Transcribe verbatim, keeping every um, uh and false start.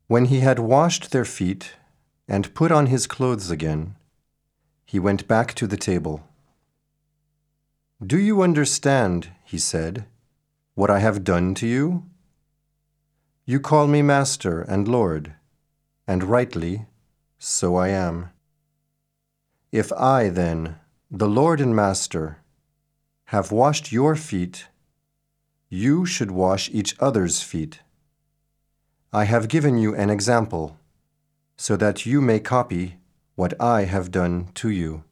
When he had washed their feet and put on his clothes again, he went back to the table. "Do you understand," he said, "what I have done to you? You call me Master and Lord, and rightly, so I am. If I, then, the Lord and Master, have washed your feet, you should wash each other's feet. I have given you an example, so that you may copy what I have done to you."